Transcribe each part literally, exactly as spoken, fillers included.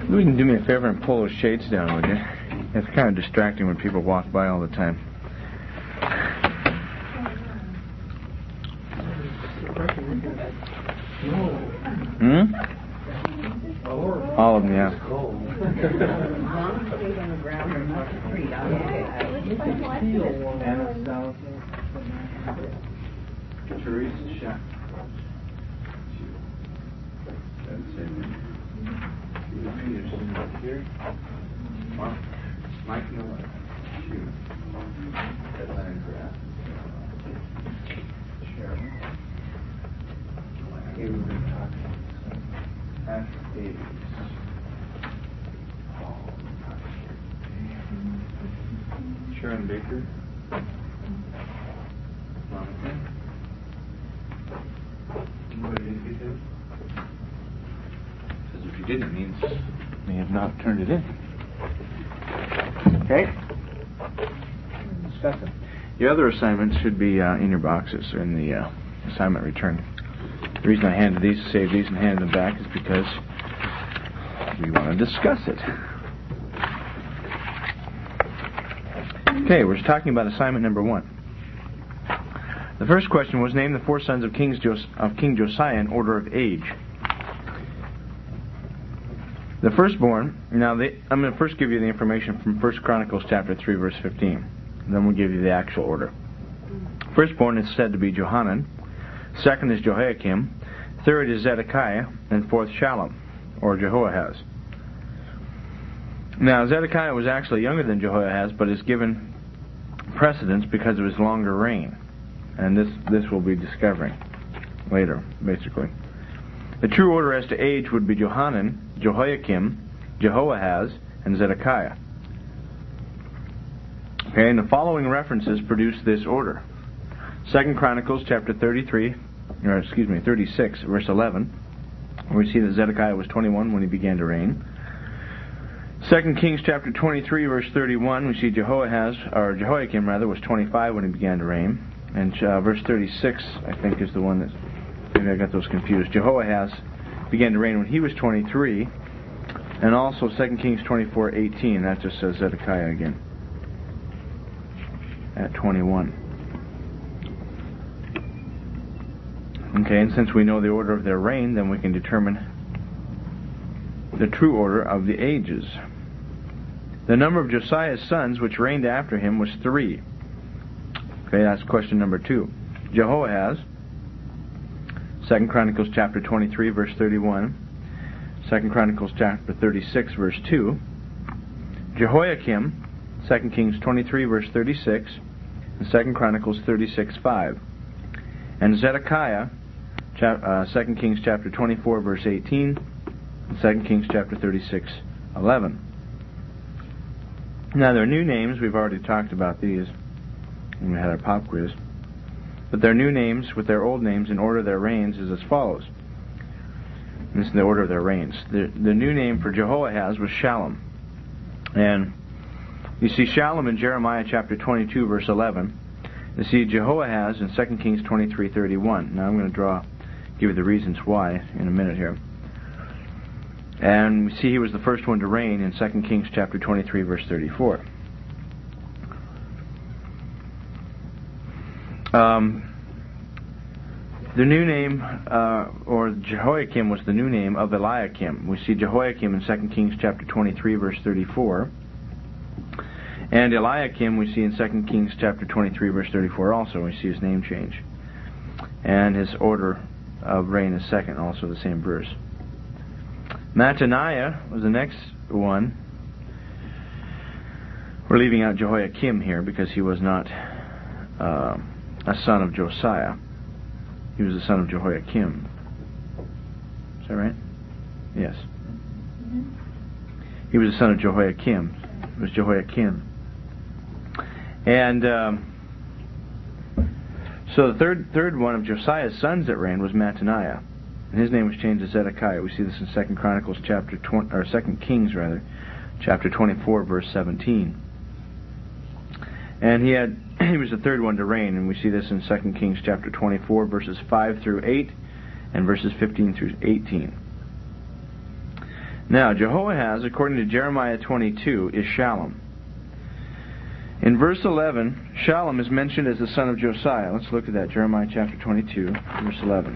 You can do me a favor and pull those shades down, would you? It's kind of distracting when people walk by all the time. Hmm? All of them, yeah. Mike Miller. Sharon Baker. Monica. Anybody indicative? Because if you didn't, it means may have not turned it in. Okay? Discuss it. The other assignments should be uh, in your boxes or in the uh, assignment return. The reason I handed these, saved these and handed them back is because we want to discuss it. Okay, we're talking about assignment number one. The first question was, name the four sons of, Kings Jos- of King Josiah in order of age. The firstborn, now they, I'm going to first give you the information from First Chronicles chapter three, verse fifteen. And then we'll give you the actual order. Firstborn is said to be Johanan. Second is Jehoiakim. Third is Zedekiah. And fourth, Shallum, or Jehoahaz. Now, Zedekiah was actually younger than Jehoahaz, but is given precedence because of his longer reign. And this, this we'll be discovering later, basically. The true order as to age would be Johanan, Jehoiakim, Jehoahaz, and Zedekiah. Okay, and the following references produce this order. Second Chronicles chapter thirty-three, or excuse me, thirty-six, verse eleven, where we see that Zedekiah was twenty-one when he began to reign. Second Kings chapter twenty-three, verse thirty-one, we see Jehoahaz, or Jehoiakim rather, was twenty-five when he began to reign. And uh, verse thirty-six, I think, is the one that, maybe I got those confused. Jehoahaz began to reign when he was twenty-three. And also Second Kings twenty-four, eighteen, that just says Zedekiah again, at twenty-one. Okay, and since we know the order of their reign, then we can determine the true order of the ages. The number of Josiah's sons which reigned after him was three. Okay, that's question number two. Jehoahaz, Second Chronicles chapter twenty-three, verse thirty-one. Second Chronicles chapter thirty-six, verse two. Jehoiakim, Second Kings twenty-three, verse thirty-six. And Second Chronicles thirty-six, five. And Zedekiah, chap, uh, Second Kings chapter twenty-four, verse eighteen. And Second Kings chapter thirty-six, eleven. Now their new names, we've already talked about these when we had our pop quiz. But their new names with their old names in order of their reigns is as follows. This is the order of their reigns. The, the new name for Jehoahaz was Shallum. And you see Shallum in Jeremiah chapter twenty-two, verse eleven. You see Jehoahaz in Second Kings twenty-three, thirty-one. Now I'm going to draw, give you the reasons why in a minute here. And we see he was the first one to reign in Second Kings chapter twenty-three, verse thirty-four. Um, the new name, uh, or Jehoiakim was the new name of Eliakim. We see Jehoiakim in Second Kings chapter twenty-three, verse thirty-four. And Eliakim we see in Second Kings chapter twenty-three, verse thirty-four also. We see his name change. And his order of reign is second, also the same verse. Mattaniah was the next one. We're leaving out Jehoiakim here because he was not uh, a son of Josiah. He was the son of Jehoiakim. Is that right? Yes. He was the son of Jehoiakim. It was Jehoiakim. And um, so the third third one of Josiah's sons that reigned was Mattaniah. And his name was changed to Zedekiah. We see this in Second Chronicles chapter twenty, or Second Kings rather, chapter twenty-four, verse seventeen. And he had he was the third one to reign, and we see this in Second Kings chapter twenty-four, verses five through eight, and verses fifteen through eighteen. Now, Jehoahaz, according to Jeremiah twenty-two, is Shallum. In verse eleven, Shallum is mentioned as the son of Josiah. Let's look at that. Jeremiah chapter twenty-two, verse eleven.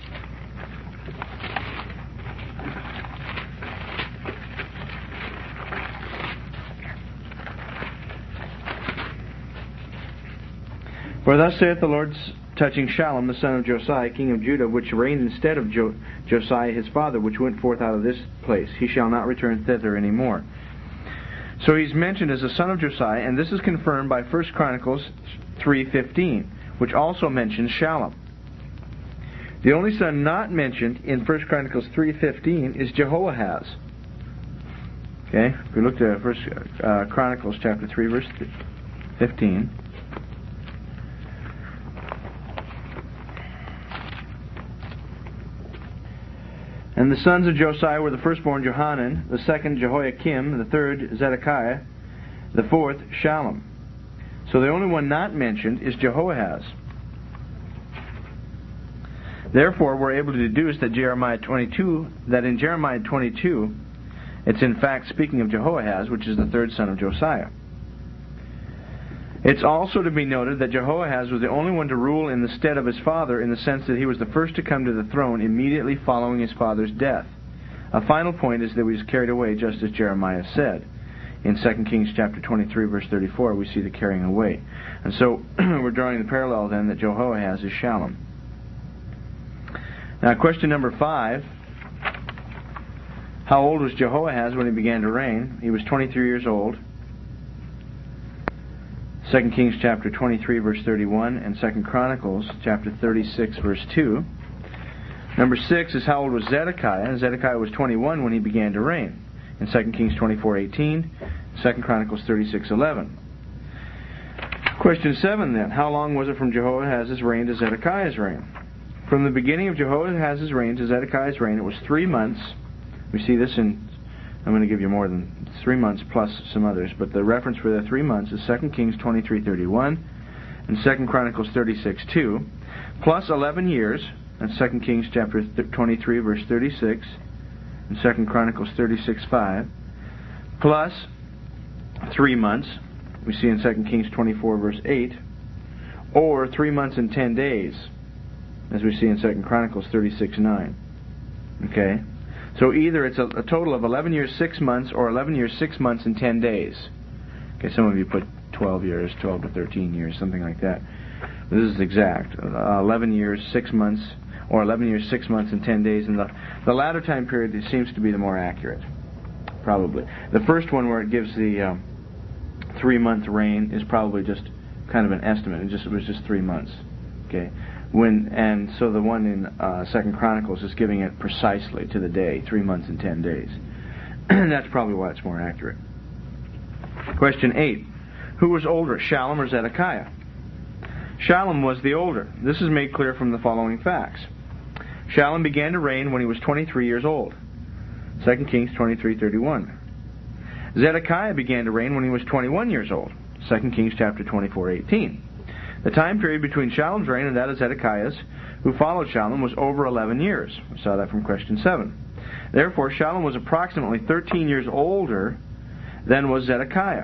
For thus saith the Lord touching Shallum, the son of Josiah, king of Judah, which reigned instead of jo- Josiah his father, which went forth out of this place. He shall not return thither any more. So he's mentioned as the son of Josiah, and this is confirmed by First Chronicles three fifteen, which also mentions Shallum. The only son not mentioned in First Chronicles three fifteen is Jehoahaz. Okay, if we look at First uh, Chronicles chapter three, verse fifteen. And the sons of Josiah were the firstborn Johanan, the second Jehoiakim, the third Zedekiah, the fourth Shallum. So the only one not mentioned is Jehoahaz. Therefore, we're able to deduce that Jeremiah twenty-two, that in Jeremiah twenty-two, it's in fact speaking of Jehoahaz, which is the third son of Josiah. It's also to be noted that Jehoahaz was the only one to rule in the stead of his father, in the sense that he was the first to come to the throne immediately following his father's death. A final point is that he was carried away, just as Jeremiah said. In Second Kings chapter twenty-three, verse thirty-four, we see the carrying away. And so we're drawing the parallel then that Jehoahaz is Shallum. Now, question number five. How old was Jehoahaz when he began to reign? He was twenty-three years old. Second Kings chapter twenty-three, verse thirty-one, and Second Chronicles chapter thirty-six, verse two. Number six is how old was Zedekiah? Zedekiah was twenty-one when he began to reign. In Second Kings twenty-four, eighteen, Second Chronicles thirty-six, eleven. Question seven then. How long was it from Jehoahaz's reign to Zedekiah's reign? From the beginning of Jehoahaz's reign to Zedekiah's reign, it was three months. We see this in, I'm going to give you more than three months plus some others, but the reference for the three months is Second Kings twenty-three, thirty-one and Second Chronicles thirty-six, two, plus eleven years, and Second Kings chapter twenty-three, verse thirty-six, and Second Chronicles thirty-six, five, plus three months, we see in Second Kings twenty-four, verse eight, or three months and ten days, as we see in Second Chronicles thirty-six, nine. Okay? So either it's a, a total of eleven years, six months, or eleven years, six months, and ten days. Okay, some of you put twelve years, twelve to thirteen years, something like that. This is exact. Uh, eleven years, six months, or eleven years, six months, and ten days. And the, the latter time period it seems to be the more accurate, probably. The first one, where it gives the um, three-month reign, is probably just kind of an estimate. It just it was just three months. Okay. When and so the one in uh, Second Chronicles is giving it precisely to the day, three months and ten days. And that's probably why it's more accurate. Question eight. Who was older, Shallum or Zedekiah? Shallum was the older. This is made clear from the following facts. Shallum began to reign when he was twenty-three years old. Second Kings twenty-three, thirty-one. Zedekiah began to reign when he was twenty-one years old. Second Kings chapter twenty-four, eighteen. The time period between Shallum's reign and that of Zedekiah's, who followed Shallum, was over eleven years. We saw that from question seven. Therefore, Shallum was approximately thirteen years older than was Zedekiah.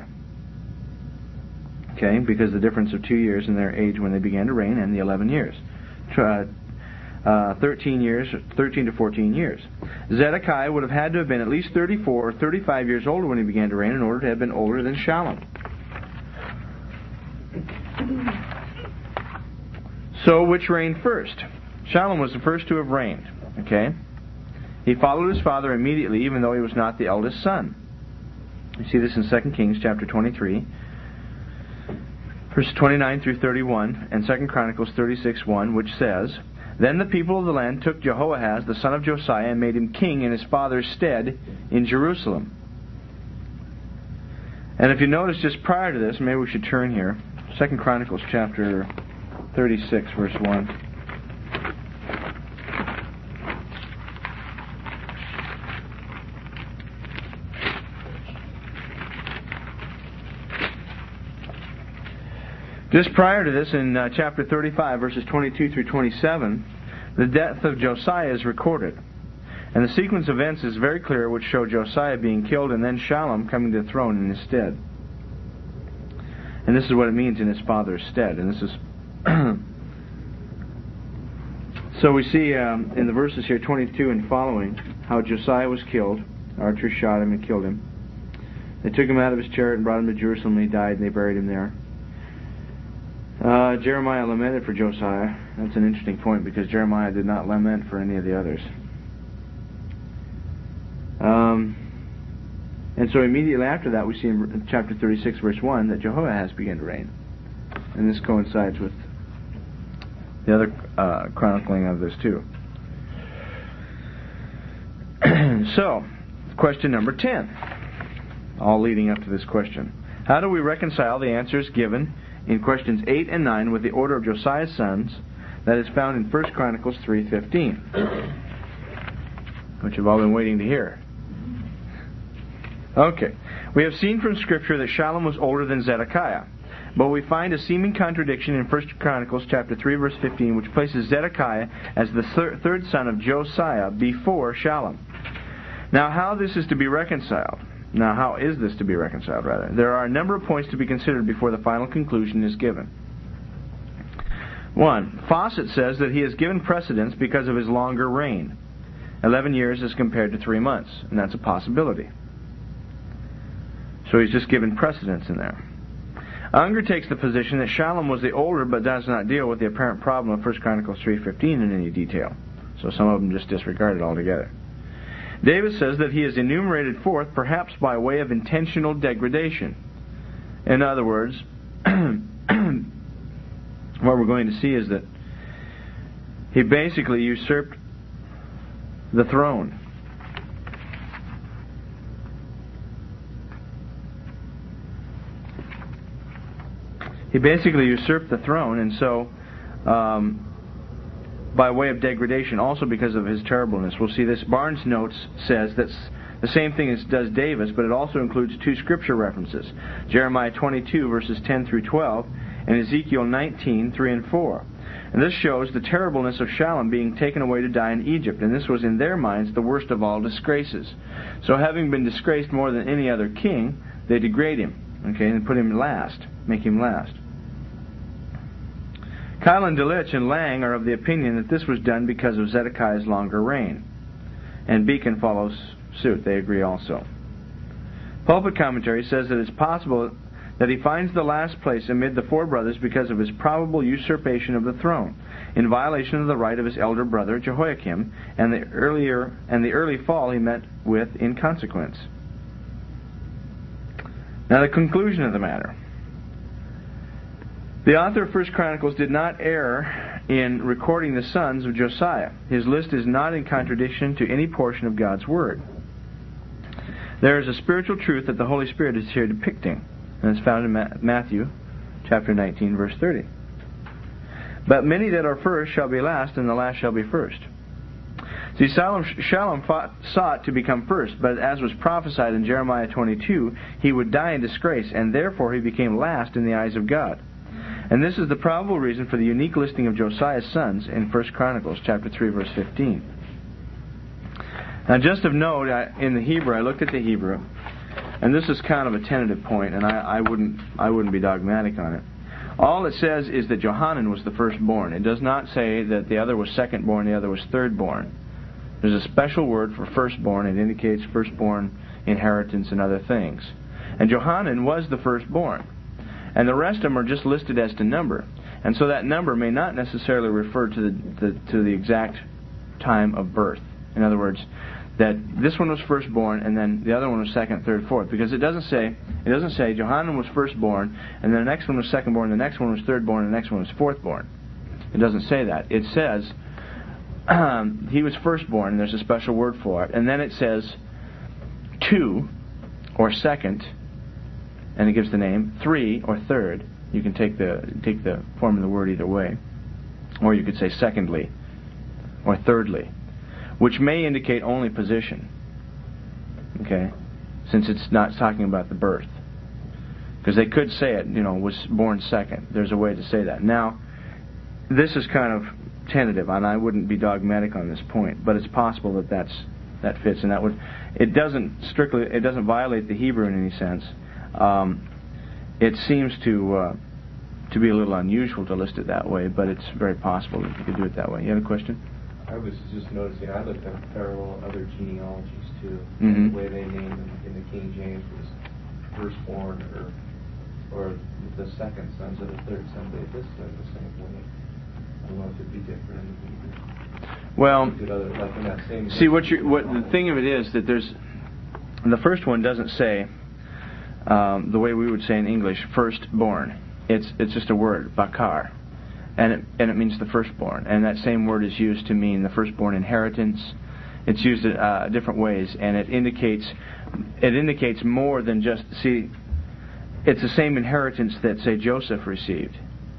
Okay, because the difference of two years in their age when they began to reign and the eleven years. Uh, uh, thirteen years, thirteen to fourteen years. Zedekiah would have had to have been at least thirty-four or thirty-five years older when he began to reign in order to have been older than Shallum. So, which reigned first? Shallum was the first to have reigned. Okay? He followed his father immediately, even though he was not the eldest son. You see this in Second Kings chapter twenty-three, verses twenty-nine through thirty-one, and Second Chronicles thirty-six, one, which says, Then the people of the land took Jehoahaz, the son of Josiah, and made him king in his father's stead in Jerusalem. And if you notice, just prior to this, maybe we should turn here, Second Chronicles chapter thirty-six, verse one. Just prior to this, in uh, chapter thirty-five, verses twenty-two through twenty-seven, the death of Josiah is recorded. And the sequence of events is very clear, which show Josiah being killed and then Shallum coming to the throne in his stead. And this is what it means in his father's stead. And this is so we see um, in the verses here, twenty-two and following, how Josiah was killed. Archers shot him and killed him. They took him out of his chariot and brought him to Jerusalem, and he died, and they buried him there. Uh, Jeremiah lamented for Josiah. That's an interesting point, because Jeremiah did not lament for any of the others. Um, and so immediately after that, we see in chapter thirty-six, verse one, that Jehoahaz began to reign. And this coincides with the other uh, chronicling of this too. So, question number ten, all leading up to this question. How do we reconcile the answers given in questions eight and nine with the order of Josiah's sons that is found in First Chronicles three fifteen, which you've all been waiting to hear? Okay. We have seen from Scripture that Shallum was older than Zedekiah, but we find a seeming contradiction in First Chronicles chapter three, verse fifteen, which places Zedekiah as the thir- third son of Josiah before Shallum. Now, how this is to be reconciled? Now, how is this to be reconciled, rather? There are a number of points to be considered before the final conclusion is given. One, Fawcett says that he has given precedence because of his longer reign. Eleven years as compared to three months, and that's a possibility. So he's just given precedence in there. Unger takes the position that Shallum was the older, but does not deal with the apparent problem of First Chronicles three fifteen in any detail. So some of them just disregard it altogether. Davis says that he is enumerated forth perhaps by way of intentional degradation. In other words, what we're going to see is that he basically usurped the throne. He basically usurped the throne, and so, um, by way of degradation, also because of his terribleness. We'll see this. Barnes Notes says that's the same thing as does Davis, but it also includes two scripture references: Jeremiah twenty-two, verses ten through twelve, and Ezekiel nineteen, three and four. And this shows the terribleness of Shallum being taken away to die in Egypt, and this was in their minds the worst of all disgraces. So having been disgraced more than any other king, they degrade him, okay, and put him last, make him last. Kylan Delitzsch and Lang are of the opinion that this was done because of Zedekiah's longer reign. And Beacon follows suit. They agree also. Pulpit Commentary says that it's possible that he finds the last place amid the four brothers because of his probable usurpation of the throne, in violation of the right of his elder brother Jehoiakim, and the earlier and the early fall he met with in consequence. Now the conclusion of the matter. The author of First Chronicles did not err in recording the sons of Josiah. His list is not in contradiction to any portion of God's Word. There is a spiritual truth that the Holy Spirit is here depicting, and it's found in Matthew chapter nineteen, verse thirty. But many that are first shall be last, and the last shall be first. See, Shallum fought, sought to become first, but as was prophesied in Jeremiah twenty-two, he would die in disgrace, and therefore he became last in the eyes of God. And this is the probable reason for the unique listing of Josiah's sons in First Chronicles chapter three, verse fifteen. Now, just of note, I, in the Hebrew, I looked at the Hebrew, and this is kind of a tentative point, and I, I wouldn't I wouldn't be dogmatic on it. All it says is that Johanan was the firstborn. It does not say that the other was secondborn, the other was thirdborn. There's a special word for firstborn. It indicates firstborn inheritance and other things. And Johanan was the firstborn. And the rest of them are just listed as to number. And so that number may not necessarily refer to the, the to the exact time of birth. In other words, that this one was firstborn and then the other one was second, third, fourth. Because it doesn't say, it doesn't say Johanan was firstborn and then the next one was secondborn, the next one was thirdborn, and the next one was fourthborn. It doesn't say that. It says um, he was firstborn, and there's a special word for it. And then it says two, or second, and it gives the name, three, or third. You can take the take the form of the word either way. Or you could say secondly, or thirdly, which may indicate only position. Okay? Since it's not talking about the birth. Because they could say it, you know, was born second. There's a way to say that. Now, this is kind of tentative, and I wouldn't be dogmatic on this point, but it's possible that that's that fits, and that would, it doesn't strictly, it doesn't violate the Hebrew in any sense. Um, it seems to uh, to be a little unusual to list it that way, but it's very possible that you could do it that way. You had a question? I was just noticing, I looked up parallel other genealogies too. Mm-hmm. The way they name them in the King James was firstborn or or the second sons or the third son. They this said the same way. I don't know if it'd be different in the Hebrew. Well, Other, like in that same see what you what the thing of it is that there's the first one doesn't say um, the way we would say in English firstborn. It's it's just a word, bakar. And it, and it means the firstborn. And that same word is used to mean the firstborn inheritance. It's used in uh, different ways, and it indicates it indicates more than just, see, it's the same inheritance that, say, Joseph received.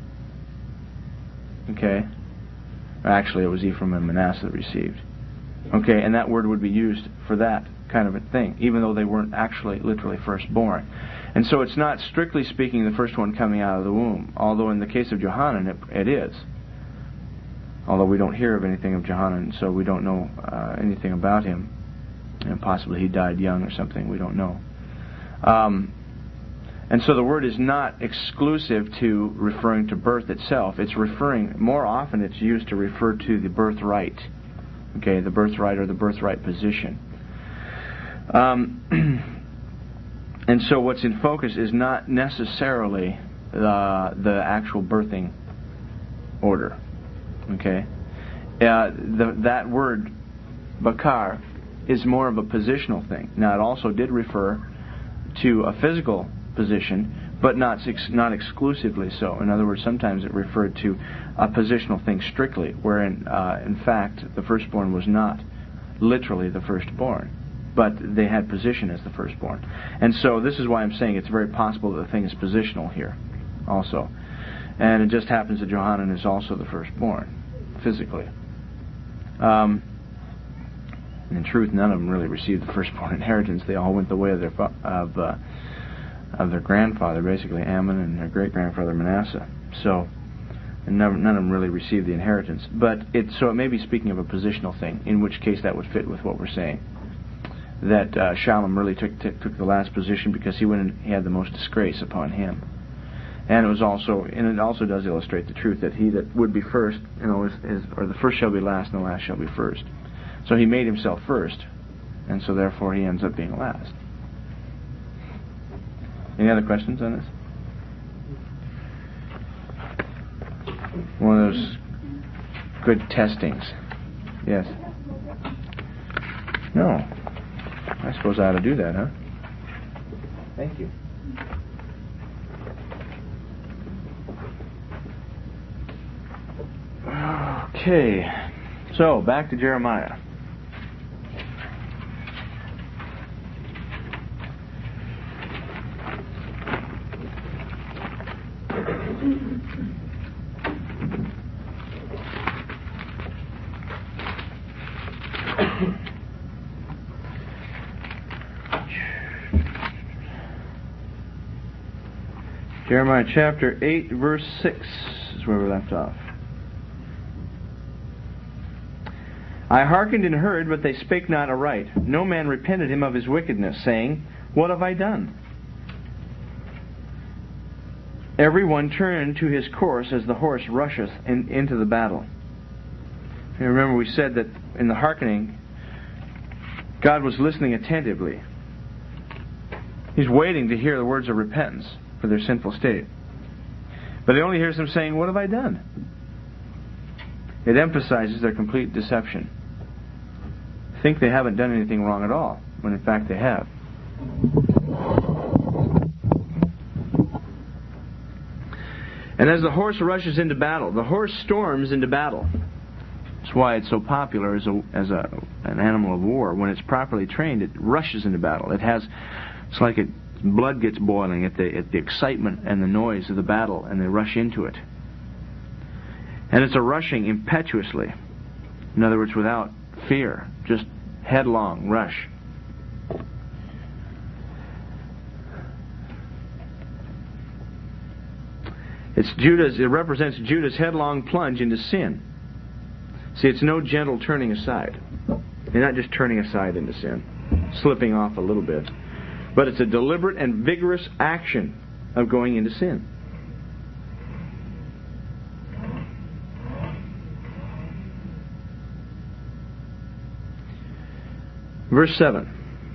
Okay? Actually, it was Ephraim and Manasseh received. Okay, and that word would be used for that kind of a thing, even though they weren't actually literally firstborn. And so it's not, strictly speaking, the first one coming out of the womb, although in the case of Johanan it, it is. Although we don't hear of anything of Johanan, so we don't know uh, anything about him. And possibly he died young or something, we don't know. Um, and so the word is not exclusive to referring to birth itself. It's referring, more often it's used to refer to the birthright. Okay, the birthright or the birthright position. Um... And so what's in focus is not necessarily the, the actual birthing order. Okay? Uh, the, that word, bakar, is more of a positional thing. Now, it also did refer to a physical position, but not not exclusively so. In other words, sometimes it referred to a positional thing strictly, wherein, uh, in fact, the firstborn was not literally the firstborn, but they had position as the firstborn. And so this is why I'm saying it's very possible that the thing is positional here also. And it just happens that Johanan is also the firstborn, physically. Um, in truth, none of them really received the firstborn inheritance. They all went the way of their fa- of, uh, of their grandfather, basically, Ammon, and their great-grandfather, Manasseh. So, and none, none of them really received the inheritance. But it, so it may be speaking of a positional thing, in which case that would fit with what we're saying. That uh, Shallum really took t- took the last position because he went and he had the most disgrace upon him, and it was also and it also does illustrate the truth that he that would be first, you know, is, is or the first shall be last, and the last shall be first. So he made himself first, and so therefore he ends up being last. Any other questions on this? One of those good testings. Yes. No. I suppose I ought to do that, huh? Thank you. Okay. So, back to Jeremiah. Jeremiah chapter eight, verse six is where we left off. I hearkened and heard, but they spake not aright. No man repented him of his wickedness, saying, What have I done? Every one turned to his course as the horse rusheth in, into the battle. You remember we said that in the hearkening, God was listening attentively. He's waiting to hear the words of repentance for their sinful state. But he only hears them saying, What have I done? It emphasizes their complete deception. Think they haven't done anything wrong at all, when in fact they have. And as the horse rushes into battle, the horse storms into battle. That's why it's so popular as a as a an animal of war. When it's properly trained, it rushes into battle. It has, it's like it blood gets boiling at the at the excitement and the noise of the battle, and they rush into it. And it's a rushing impetuously. In other words, without fear, just headlong rush. It's Judah's. It represents Judah's headlong plunge into sin. See, it's no gentle turning aside. They're not just turning aside into sin, slipping off a little bit. But it's a deliberate and vigorous action of going into sin. Verse seven.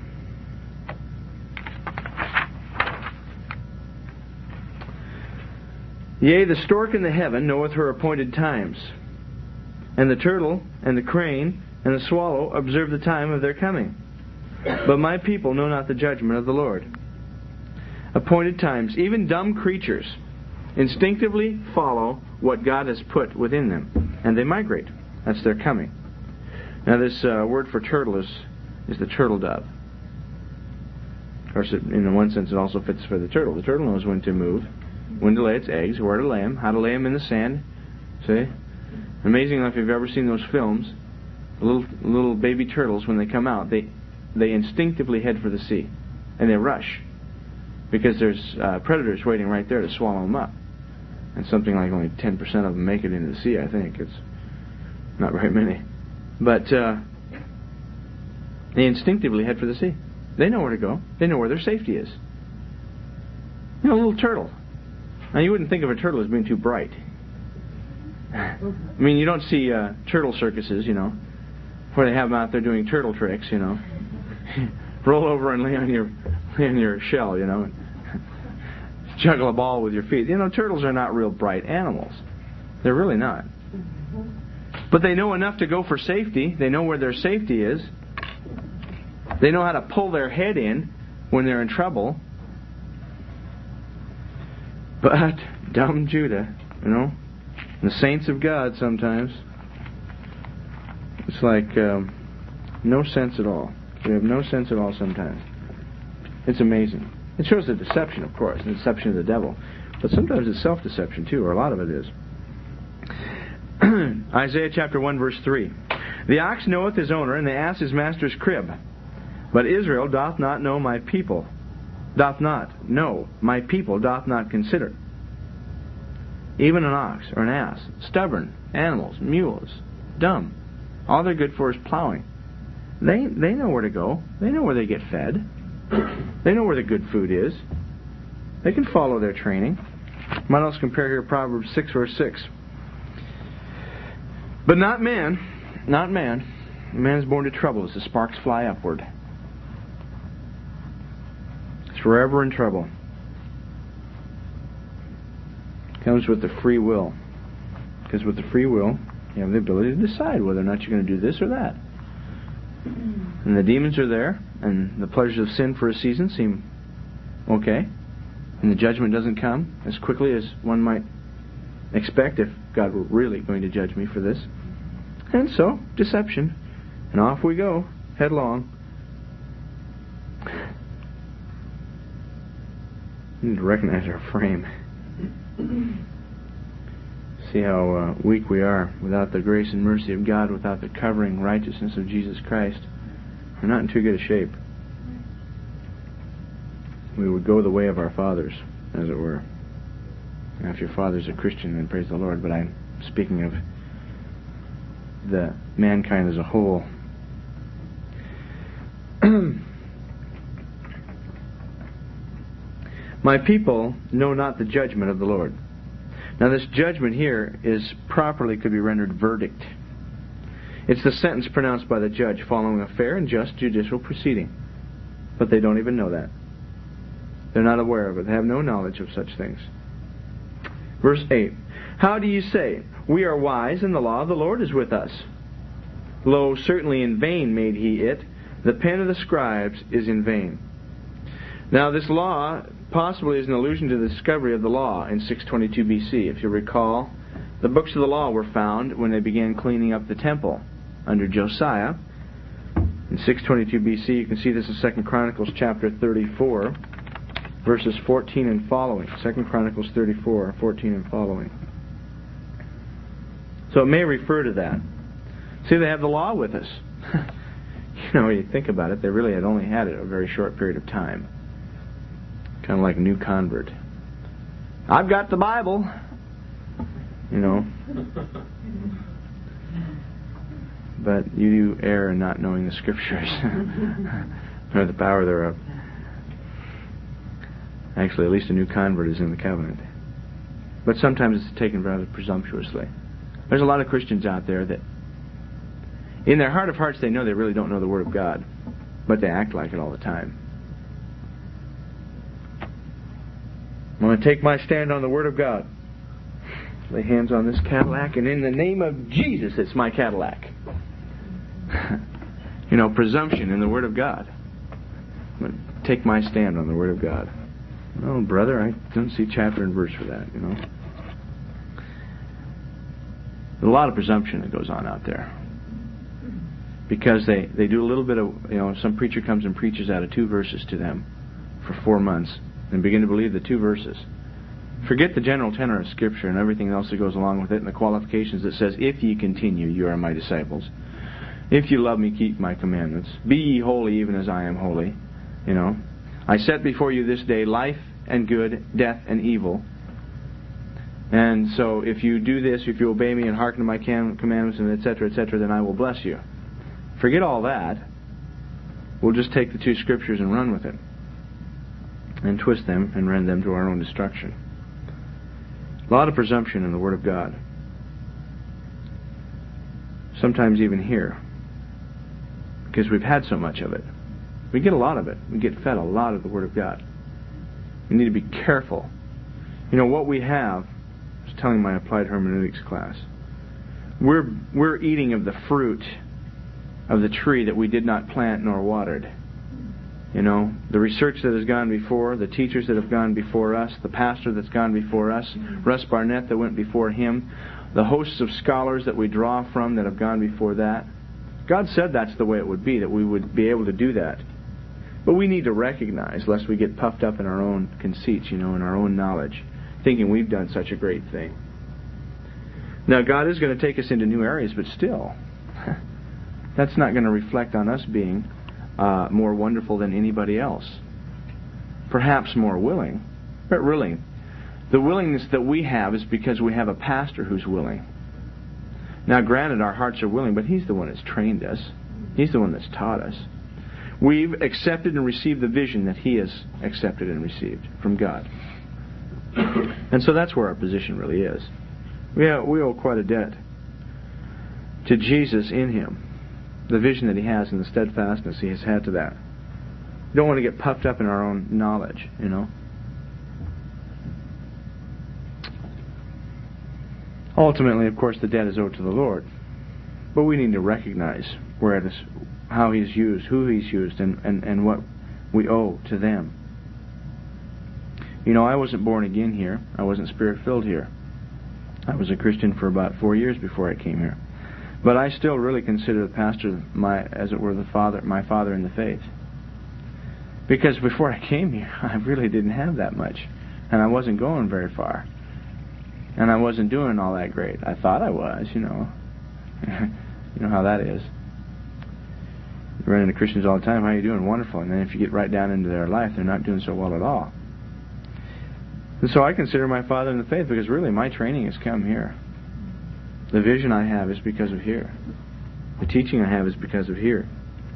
Yea, the stork in the heaven knoweth her appointed times, and the turtle and the crane and the swallow observe the time of their coming. But my people know not the judgment of the Lord. Appointed times. Even dumb creatures instinctively follow what God has put within them, and they migrate. That's their coming. Now this uh, word for turtle is, is the turtle dove. Of course, it, in one sense, it also fits for the turtle. The turtle knows when to move, when to lay its eggs, where to lay them, how to lay them in the sand. See? Amazing if you've ever seen those films, the little little baby turtles, when they come out, they they instinctively head for the sea, and they rush, because there's uh, predators waiting right there to swallow them up. And something like only ten percent of them make it into the sea, I think. It's not very many. But uh, they instinctively head for the sea. They know where to go. They know where their safety is. You know, a little turtle. Now, you wouldn't think of a turtle as being too bright. I mean, you don't see uh, turtle circuses, you know, where they have them out there doing turtle tricks, you know. Roll over and lay on your lay on your shell, you know, and juggle a ball with your feet. You know, turtles are not real bright animals. They're really not. But they know enough to go for safety. They know where their safety is. They know how to pull their head in when they're in trouble. But dumb Judah, you know, the saints of God sometimes, it's like um, no sense at all. They have no sense at all sometimes. It's amazing. It shows the deception, of course, the deception of the devil. But sometimes it's self-deception too, or a lot of it is. Isaiah chapter one, verse three. The ox knoweth his owner, and the ass his master's crib. But Israel doth not know my people. Doth not know my people, doth not consider. Even an ox or an ass, stubborn animals, mules, dumb. All they're good for is plowing. They they know where to go. They know where they get fed. They know where the good food is. They can follow their training. Might also compare here Proverbs six, verse six. But not man, not man. Man's born to trouble as the sparks fly upward. It's forever in trouble. Comes with the free will. Because with the free will, you have the ability to decide whether or not you're going to do this or that. And the demons are there, and the pleasures of sin for a season seem okay. And the judgment doesn't come as quickly as one might expect if God were really going to judge me for this. And so, deception. And off we go, headlong. We need to recognize our frame. See how uh, weak we are without the grace and mercy of God, without the covering righteousness of Jesus Christ. We're not in too good a shape. We would go the way of our fathers, as it were. Now, if your father's a Christian, then praise the Lord, but I'm speaking of the mankind as a whole. My people know not the judgment of the Lord. Now this judgment here is properly could be rendered verdict. It's the sentence pronounced by the judge following a fair and just judicial proceeding. But they don't even know that. They're not aware of it. They have no knowledge of such things. Verse eight. How do you say, we are wise, and the law of the Lord is with us? Lo, certainly in vain made he it. The pen of the scribes is in vain. Now this law possibly is an allusion to the discovery of the law in six twenty-two B C. If you recall, the books of the law were found when they began cleaning up the temple under Josiah. In six twenty-two B C, you can see this in Second Chronicles chapter thirty-four, verses fourteen and following. Second Chronicles thirty-four, fourteen and following. So it may refer to that. See, they have the law with us. You know, when you think about it, they really had only had it a very short period of time. Kind of like a new convert. I've got the Bible. You know. but you do err in not knowing the Scriptures or the power thereof. Actually, at least a new convert is in the covenant. But sometimes it's taken rather presumptuously. There's a lot of Christians out there that in their heart of hearts they know they really don't know the Word of God, but they act like it all the time. I'm going to take my stand on the Word of God. Lay hands on this Cadillac, and in the name of Jesus, it's my Cadillac. You know, presumption in the Word of God. I'm going to take my stand on the Word of God. Oh, brother, I don't see chapter and verse for that, you know. There's a lot of presumption that goes on out there. Because they, they do a little bit of, you know, some preacher comes and preaches out of two verses to them for four months and begin to believe the two verses. Forget the general tenor of Scripture and everything else that goes along with it and the qualifications that says, if ye continue, you are my disciples. If you love me, keep my commandments. Be ye holy even as I am holy. You know, I set before you this day life and good, death and evil. And so if you do this, if you obey me and hearken to my commandments, and et cetera, et cetera, then I will bless you. Forget all that. We'll just take the two Scriptures and run with it. And twist them and rend them to our own destruction. A lot of presumption in the Word of God. Sometimes even here. Because we've had so much of it. We get a lot of it. We get fed a lot of the Word of God. We need to be careful. You know, what we have, I was telling my applied hermeneutics class, we're, we're eating of the fruit of the tree that we did not plant nor watered. You know, the research that has gone before, the teachers that have gone before us, the pastor that's gone before us, Russ Barnett that went before him, the hosts of scholars that we draw from that have gone before that. God said that's the way it would be, that we would be able to do that. But we need to recognize, lest we get puffed up in our own conceits, you know, in our own knowledge, thinking we've done such a great thing. Now, God is going to take us into new areas, but still, that's not going to reflect on us being uh, more wonderful than anybody else. Perhaps more willing, but really, the willingness that we have is because we have a pastor who's willing. Now, granted, our hearts are willing, but He's the one that's trained us. He's the one that's taught us. We've accepted and received the vision that He has accepted and received from God. And so that's where our position really is. We, have, we owe quite a debt to Jesus in Him. The vision that He has and the steadfastness He has had to that. We don't want to get puffed up in our own knowledge, you know. Ultimately, of course, the debt is owed to the Lord. But we need to recognize where it is, how He's used, who He's used, and, and, and what we owe to them. You know, I wasn't born again here. I wasn't Spirit-filled here. I was a Christian for about four years before I came here. But I still really consider the pastor, my, as it were, the father, my father in the faith. Because before I came here, I really didn't have that much. And I wasn't going very far. And I wasn't doing all that great. I thought I was, you know. You know how that is. You run into Christians all the time, how are you doing? Wonderful. And then if you get right down into their life, they're not doing so well at all. And so I consider my father in the faith because really my training has come here. The vision I have is because of here. The teaching I have is because of here.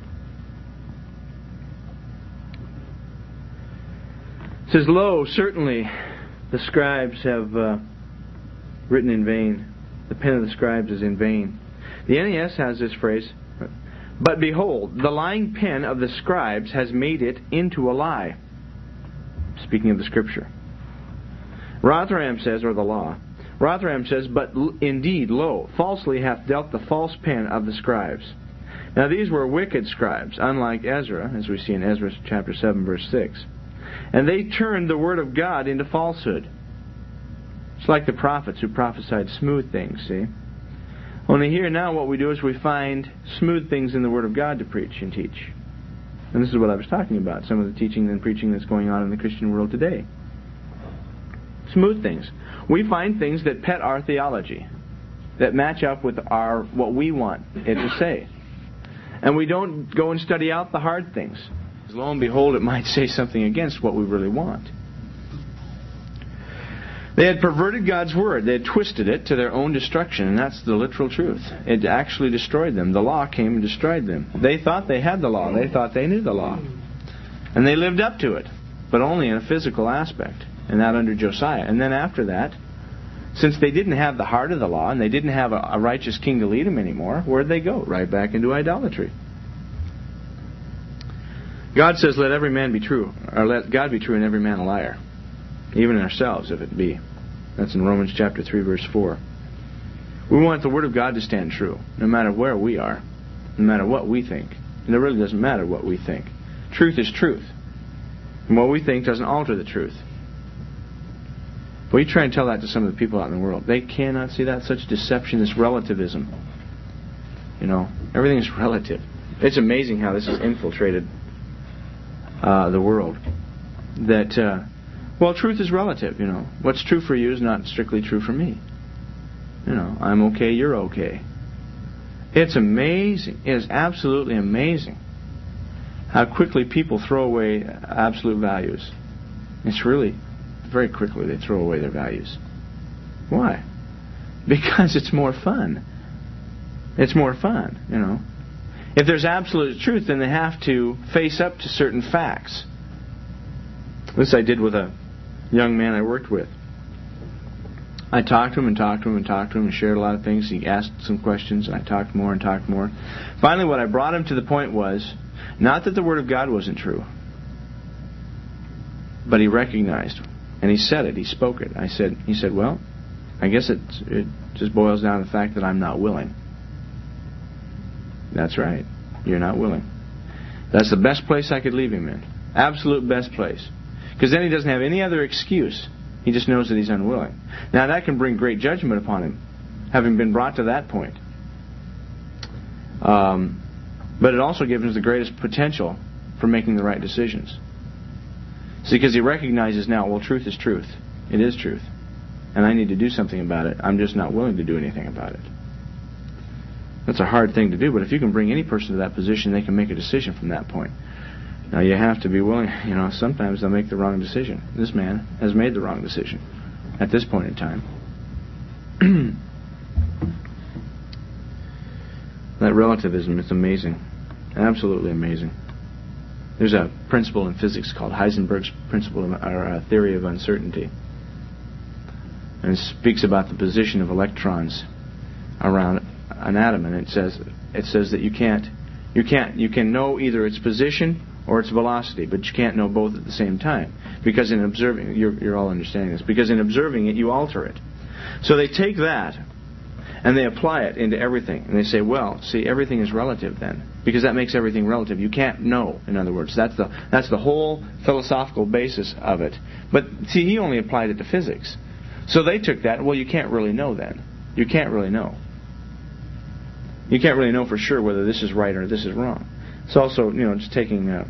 It says, lo, certainly the scribes have uh, written in vain. The pen of the scribes is in vain. The N A S has this phrase, but behold, the lying pen of the scribes has made it into a lie. Speaking of the Scripture. Rotherham says, or the law, Rotherham says, but indeed, lo, falsely hath dealt the false pen of the scribes. Now these were wicked scribes, unlike Ezra, as we see in Ezra chapter seven, verse six. And they turned the word of God into falsehood. It's like the prophets who prophesied smooth things, see? Only here now what we do is we find smooth things in the Word of God to preach and teach. And this is what I was talking about, some of the teaching and preaching that's going on in the Christian world today. Smooth things. We find things that pet our theology, that match up with our what we want it to say. And we don't go and study out the hard things. Lo and behold, it might say something against what we really want. They had perverted God's Word. They had twisted it to their own destruction, and that's the literal truth. It actually destroyed them. The law came and destroyed them. They thought they had the law. They thought they knew the law. And they lived up to it, but only in a physical aspect, and that under Josiah. And then after that, since they didn't have the heart of the law, and they didn't have a, a righteous king to lead them anymore, where'd they go? Right back into idolatry. God says, let every man be true, or let God be true and every man a liar. Even in ourselves, if it be. That's in Romans chapter three, verse four. We want the Word of God to stand true, no matter where we are, no matter what we think. And it really doesn't matter what we think. Truth is truth. And what we think doesn't alter the truth. But you try and tell that to some of the people out in the world. They cannot see that. Such deception, this relativism. You know, everything is relative. It's amazing how this has infiltrated uh, the world. That... Uh, Well, truth is relative, you know. What's true for you is not strictly true for me. You know, I'm okay, you're okay. It's amazing. It is absolutely amazing how quickly people throw away absolute values. It's really, very quickly they throw away their values. Why? Because it's more fun. It's more fun, you know. If there's absolute truth, then they have to face up to certain facts. This I did with a young man I worked with. I talked to him and talked to him and talked to him and shared a lot of things. He asked some questions and I talked more and talked more. Finally, what I brought him to the point was, not that the Word of God wasn't true, but he recognized, and he said it, he spoke it. I said, he said, well, I guess it, it just boils down to the fact that I'm not willing. That's right. You're not willing. That's the best place I could leave him in. Absolute best place. Because then he doesn't have any other excuse. He just knows that he's unwilling. Now that can bring great judgment upon him, having been brought to that point. Um, but it also gives him the greatest potential for making the right decisions. See, because he recognizes now, well, truth is truth. It is truth. And I need to do something about it. I'm just not willing to do anything about it. That's a hard thing to do, but if you can bring any person to that position, they can make a decision from that point. Now you have to be willing, you know, sometimes they'll make the wrong decision. This man has made the wrong decision at this point in time. That relativism is amazing. Absolutely amazing. There's a principle in physics called Heisenberg's principle, of, or uh, theory of uncertainty. And it speaks about the position of electrons around an atom, and it says it says that you can't you can't you can know either its position or its velocity, but you can't know both at the same time. Because in observing, you're, you're all understanding this, because in observing it, you alter it. So they take that, and they apply it into everything. And they say, well, see, everything is relative then. Because that makes everything relative. You can't know, in other words. That's the that's the whole philosophical basis of it. But, see, he only applied it to physics. So they took that, well, you can't really know then. You can't really know. You can't really know for sure whether this is right or this is wrong. It's also, you know, just taking uh,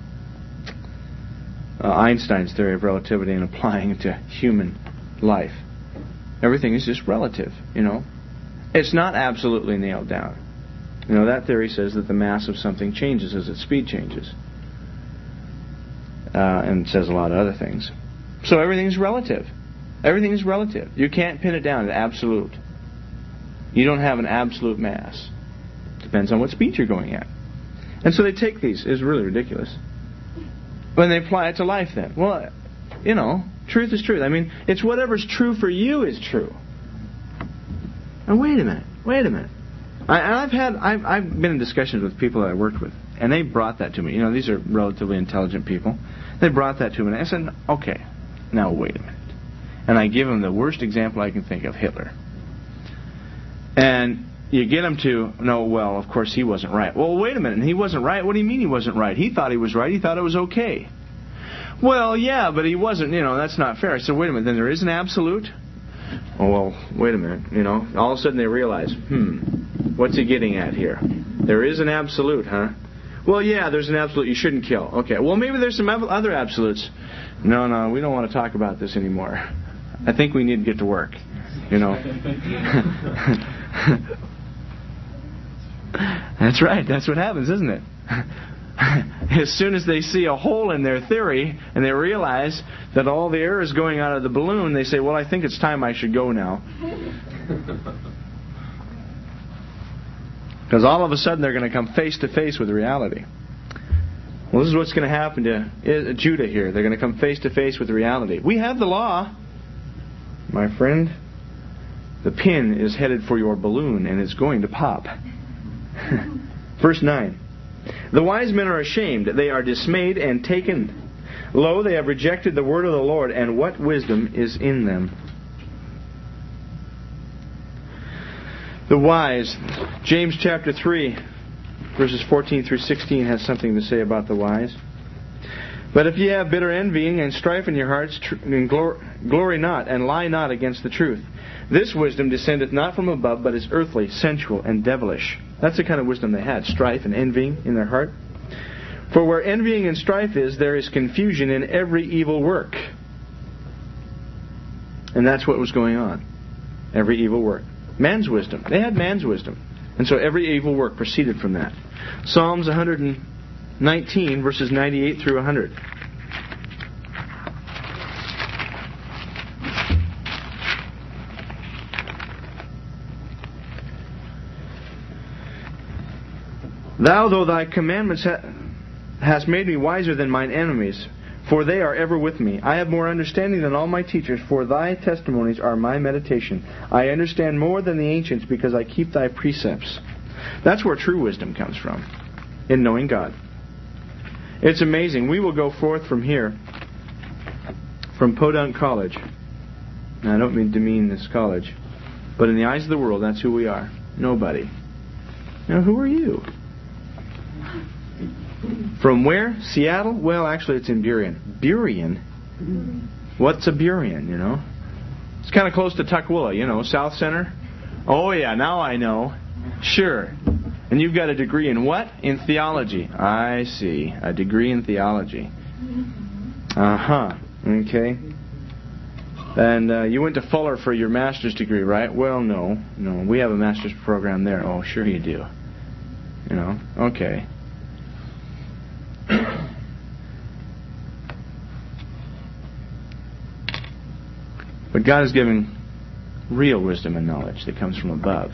uh, Einstein's theory of relativity and applying it to human life. Everything is just relative, you know. It's not absolutely nailed down. You know, that theory says that the mass of something changes as its speed changes. Uh, and it says a lot of other things. So everything is relative. Everything is relative. You can't pin it down to absolute. You don't have an absolute mass. Depends on what speed you're going at. And so they take these. It's really ridiculous. When they apply it to life then. Well, you know, truth is truth. I mean, it's whatever's true for you is true. And wait a minute. Wait a minute. I, I've had, I've, I've been in discussions with people that I worked with, and they brought that to me. You know, these are relatively intelligent people. They brought that to me, and I said, okay, now wait a minute. And I give them the worst example I can think of, Hitler. And you get them to, no, well, of course he wasn't right. Well, wait a minute, he wasn't right? What do you mean he wasn't right? He thought he was right. He thought it was okay. Well, yeah, but he wasn't, you know, that's not fair. I said, wait a minute, then there is an absolute? Oh, well, wait a minute, you know. All of a sudden they realize, hmm, what's he getting at here? There is an absolute, huh? Well, yeah, there's an absolute you shouldn't kill. Okay, well, maybe there's some other absolutes. No, no, we don't want to talk about this anymore. I think we need to get to work, you know. That's right, that's what happens, isn't it? as soon as they see a hole in their theory and they realize that all the air is going out of the balloon, they say, well, I think it's time I should go now. Because all of a sudden they're going to come face to face with reality. Well, this is what's going to happen to Judah here. They're going to come face to face with reality. We have the law, my friend. The pin is headed for your balloon and it's going to pop. Verse nine. The wise men are ashamed. They are dismayed and taken. Lo, they have rejected the word of the Lord, and what wisdom is in them? The wise. James chapter three, verses fourteen through sixteen has something to say about the wise. But if ye have bitter envying and strife in your hearts, tr- and glor- glory not, and lie not against the truth. This wisdom descendeth not from above, but is earthly, sensual, and devilish. That's the kind of wisdom they had, strife and envying in their heart. For where envying and strife is, there is confusion in every evil work. And that's what was going on. Every evil work. Man's wisdom. They had man's wisdom. And so every evil work proceeded from that. Psalms one nineteen, verses ninety-eight through one hundred. Thou, though thy commandments ha- hast made me wiser than mine enemies, for they are ever with me. I have more understanding than all my teachers, for thy testimonies are my meditation. I understand more than the ancients, because I keep thy precepts. That's where true wisdom comes from, in knowing God. It's amazing. We will go forth from here, from Podunk College. Now, I don't mean to demean this college, but in the eyes of the world, that's who we are. Nobody. Now, who are you? From where? Seattle? Well, actually, it's in Burien. Burien? What's a Burien, you know? It's kind of close to Tukwila, you know, South Center. Oh, yeah, now I know. Sure. And you've got a degree in what? In theology. I see. A degree in theology. Uh-huh. Okay. And uh, you went to Fuller for your master's degree, right? Well, no. No, we have a master's program there. Oh, sure you do. You know, okay. But God is giving real wisdom and knowledge that comes from above.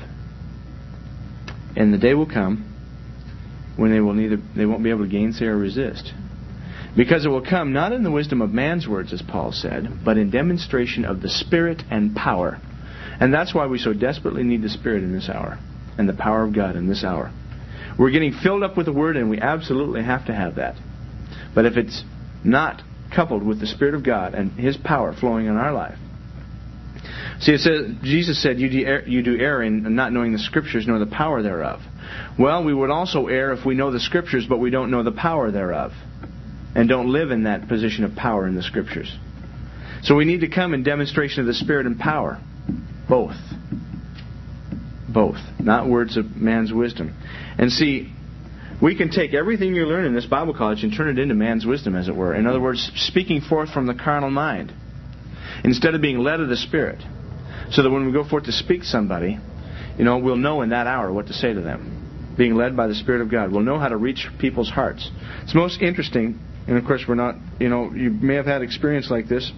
And the day will come when they will neither they won't be able to gainsay or resist. Because it will come not in the wisdom of man's words, as Paul said, but in demonstration of the Spirit and power. And that's why we so desperately need the Spirit in this hour, and the power of God in this hour. We're getting filled up with the Word, and we absolutely have to have that. But if it's not coupled with the Spirit of God and His power flowing in our life. See, it says, Jesus said, you do, err, you do err in not knowing the Scriptures nor the power thereof. Well, we would also err if we know the Scriptures, but we don't know the power thereof. And don't live in that position of power in the Scriptures. So we need to come in demonstration of the Spirit and power. Both. Both. Not words of man's wisdom. And see, we can take everything you learn in this Bible college and turn it into man's wisdom, as it were. In other words, speaking forth from the carnal mind. Instead of being led of the Spirit. So that when we go forth to speak to somebody, you know, we'll know in that hour what to say to them. Being led by the Spirit of God. We'll know how to reach people's hearts. It's most interesting, and of course we're not, you know, you may have had experience like this.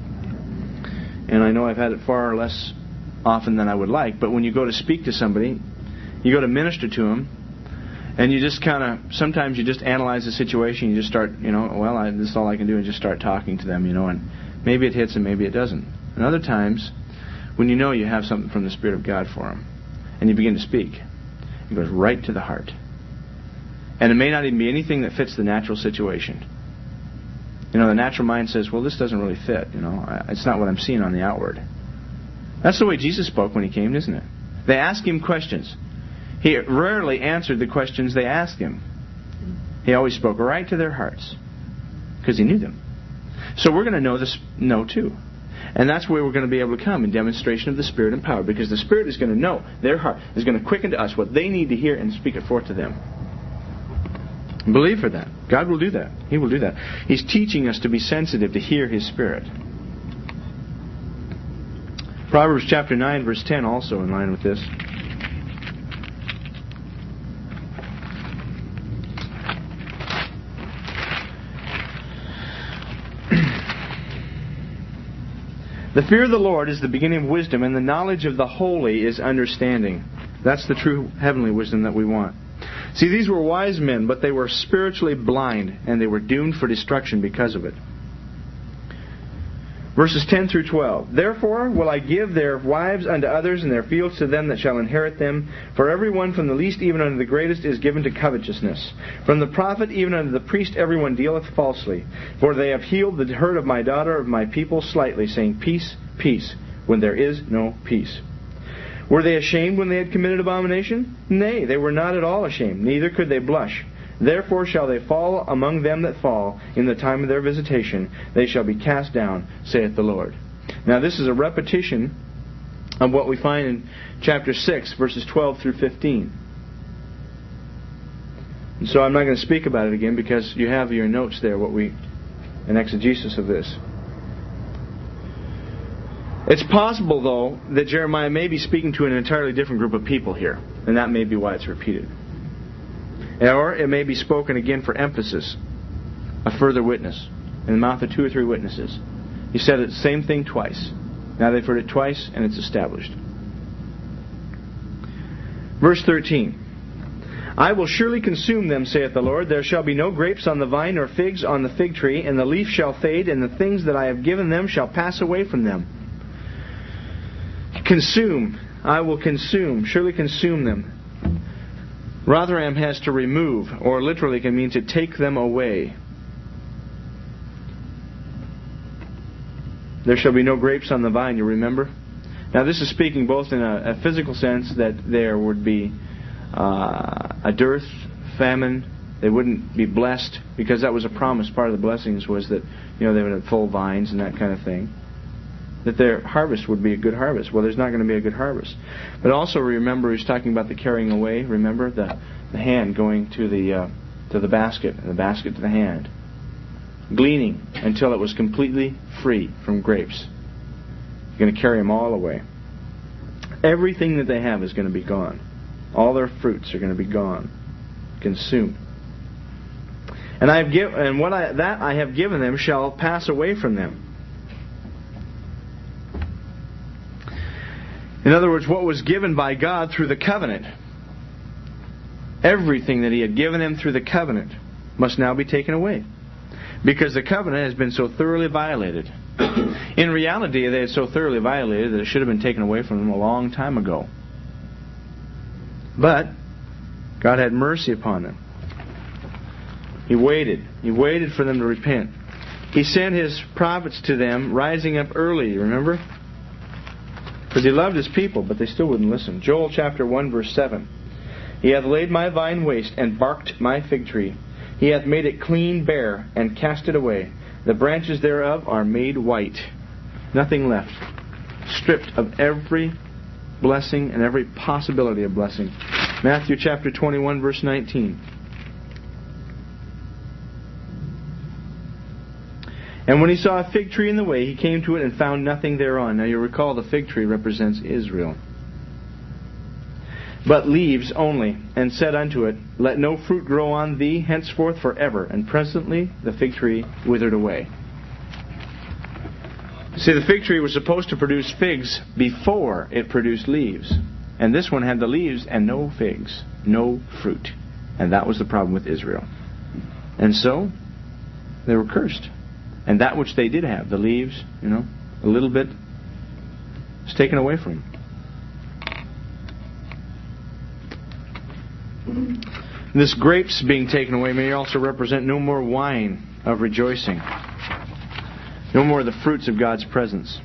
And I know I've had it far less often than I would like. But when you go to speak to somebody, you go to minister to them, and you just kind of, sometimes you just analyze the situation. You just start, you know, well, I, this is all I can do is just start talking to them, you know, and maybe it hits and maybe it doesn't. And other times, when you know you have something from the Spirit of God for them, and you begin to speak, it goes right to the heart. And it may not even be anything that fits the natural situation. You know, the natural mind says, well, this doesn't really fit, you know, it's not what I'm seeing on the outward. That's the way Jesus spoke when He came, isn't it? They asked Him questions. He rarely answered the questions they asked Him. He always spoke right to their hearts, because He knew them. So we're going to know this, know too. And that's where we're going to be able to come in demonstration of the Spirit and power, because the Spirit is going to know, their heart is going to quicken to us what they need to hear and speak it forth to them. Believe for that. God will do that. He will do that. He's teaching us to be sensitive to hear His Spirit. Proverbs chapter nine, verse ten, also in line with this. The fear of the Lord is the beginning of wisdom, and the knowledge of the holy is understanding. That's the true heavenly wisdom that we want. See, these were wise men, but they were spiritually blind, and they were doomed for destruction because of it. Verses ten through twelve. Therefore will I give their wives unto others, and their fields to them that shall inherit them. For every one from the least even unto the greatest is given to covetousness. From the prophet even unto the priest every one dealeth falsely. For they have healed the hurt of my daughter of my people slightly, saying, Peace, peace, when there is no peace. Were they ashamed when they had committed abomination? Nay, they were not at all ashamed, neither could they blush. Therefore shall they fall among them that fall in the time of their visitation. They shall be cast down, saith the Lord. Now this is a repetition of what we find in chapter six, verses twelve through fifteen. And so I'm not going to speak about it again because you have your notes there, what we, an exegesis of this. It's possible, though, that Jeremiah may be speaking to an entirely different group of people here, and that may be why it's repeated. Or it may be spoken again for emphasis, a further witness, in the mouth of two or three witnesses. He said the same thing twice. Now they've heard it twice, and it's established. Verse thirteen. I will surely consume them, saith the Lord. There shall be no grapes on the vine, nor figs on the fig tree, and the leaf shall fade, and the things that I have given them shall pass away from them. Consume. I will consume. Surely consume them. Rotherham has to remove, or literally can mean to take them away. There shall be no grapes on the vine, you remember? Now this is speaking both in a, a physical sense, that there would be uh, a dearth, famine. They wouldn't be blessed, because that was a promise. Part of the blessings was that, you know, they would have full vines and that kind of thing. That their harvest would be a good harvest. Well, there's not going to be a good harvest. But also remember, he's talking about the carrying away. Remember the the hand going to the uh, to the basket, and the basket to the hand, gleaning until it was completely free from grapes. You're going to carry them all away. Everything that they have is going to be gone. All their fruits are going to be gone, consumed. And I have give, and what I, that I have given them shall pass away from them. In other words, what was given by God through the covenant, everything that He had given them through the covenant must now be taken away. Because the covenant has been so thoroughly violated. In reality, they had so thoroughly violated that it should have been taken away from them a long time ago. But God had mercy upon them. He waited. He waited for them to repent. He sent His prophets to them, rising up early, remember? Because He loved His people, but they still wouldn't listen. Joel chapter one, verse seven. He hath laid my vine waste, and barked my fig tree. He hath made it clean bare, and cast it away. The branches thereof are made white. Nothing left. Stripped of every blessing and every possibility of blessing. Matthew chapter twenty-one, verse nineteen. And when he saw a fig tree in the way, he came to it and found nothing thereon. Now you recall the fig tree represents Israel. But leaves only, and said unto it, Let no fruit grow on thee henceforth forever. And presently the fig tree withered away. See, the fig tree was supposed to produce figs before it produced leaves. And this one had the leaves and no figs, no fruit. And that was the problem with Israel. And so, they were cursed. And that which they did have, the leaves, you know, a little bit, was taken away from them. This grapes being taken away may also represent no more wine of rejoicing. No more of the fruits of God's presence.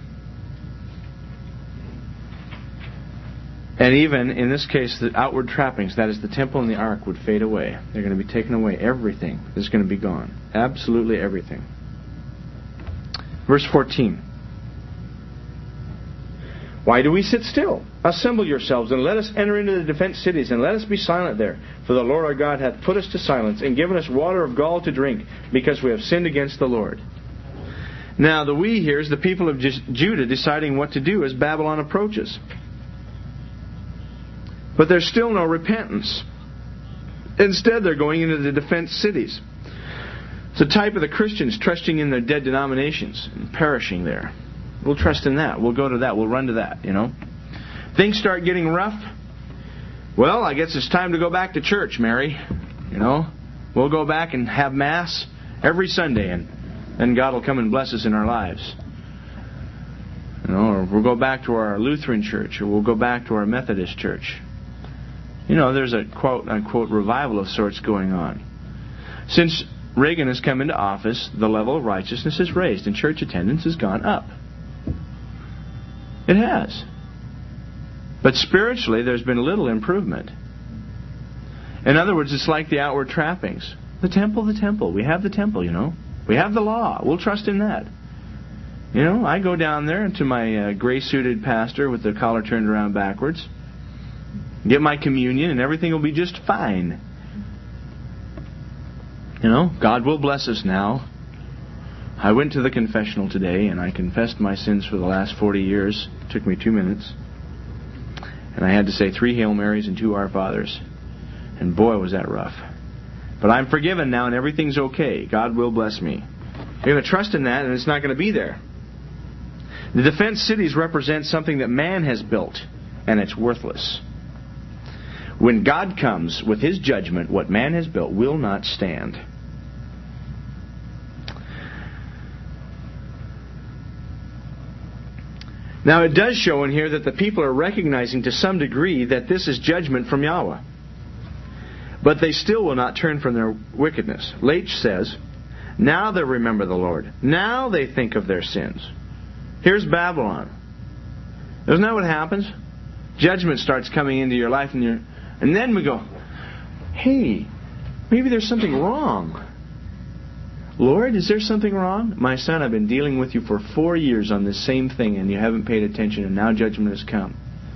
And even, in this case, the outward trappings, that is the temple and the ark, would fade away. They're going to be taken away. Everything is going to be gone. Absolutely everything. Verse fourteen. Why do we sit still? Assemble yourselves, and let us enter into the defenced cities, and let us be silent there. For the Lord our God hath put us to silence, and given us water of gall to drink, because we have sinned against the Lord. Now, the we here is the people of Judah deciding what to do as Babylon approaches. But there's still no repentance. Instead, they're going into the defenced cities. It's a type of the Christians trusting in their dead denominations and perishing there. We'll trust in that. We'll go to that. We'll run to that, you know. Things start getting rough. Well, I guess it's time to go back to church, Mary. You know, we'll go back and have Mass every Sunday, and then God will come and bless us in our lives. You know, or we'll go back to our Lutheran church, or we'll go back to our Methodist church. You know, there's a quote-unquote revival of sorts going on. Since Reagan has come into office, the level of righteousness is raised, and church attendance has gone up. It has. But spiritually, there's been little improvement. In other words, it's like the outward trappings. The temple, the temple. We have the temple, you know. We have the law. We'll trust in that. You know, I go down there to my uh, gray-suited pastor with the collar turned around backwards, get my communion, and everything will be just fine. You know, God will bless us now. I went to the confessional today, and I confessed my sins for the last forty years. It took me two minutes. And I had to say three Hail Marys and two Our Fathers. And boy, was that rough. But I'm forgiven now, and everything's okay. God will bless me. You're going to trust in that, and it's not going to be there. The defense cities represent something that man has built, and it's worthless. When God comes with His judgment, what man has built will not stand. Now, it does show in here that the people are recognizing to some degree that this is judgment from Yahweh. But they still will not turn from their wickedness. Leach says, now they remember the Lord. Now they think of their sins. Here's Babylon. Isn't that what happens? Judgment starts coming into your life, and you're, and then we go, hey, maybe there's something wrong. Lord, is there something wrong? My son, I've been dealing with you for four years on this same thing, and you haven't paid attention, and now judgment has come.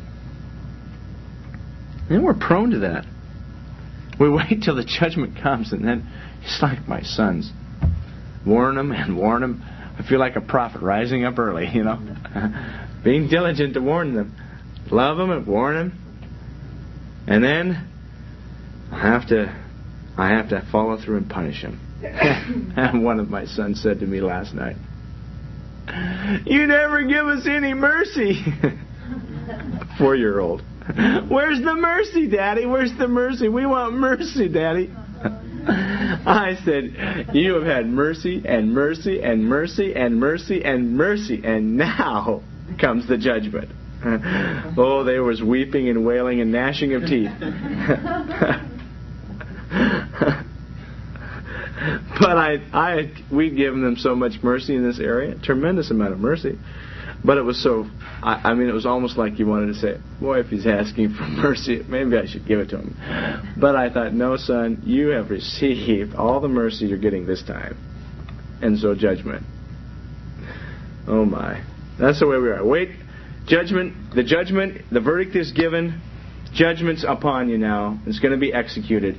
And we're prone to that. We wait till the judgment comes, and then it's like my sons. Warn them and warn them. I feel like a prophet rising up early, you know. Being diligent to warn them. Love them and warn them. And then I have to, I have to follow through and punish them. And one of my sons said to me last night, you never give us any mercy. Four-year-old. Where's the mercy, Daddy? Where's the mercy? We want mercy, Daddy. I said, you have had mercy and mercy and mercy and mercy and mercy, and now comes the judgment. Oh, there was weeping and wailing and gnashing of teeth. But I, I, we'd given them so much mercy in this area, tremendous amount of mercy. But it was so, I, I mean, it was almost like you wanted to say, boy, if he's asking for mercy, maybe I should give it to him. But I thought, no, son, you have received all the mercy you're getting this time. And so judgment. Oh, my. That's the way we are. Wait, judgment, the judgment, the verdict is given. Judgment's upon you now. It's going to be executed.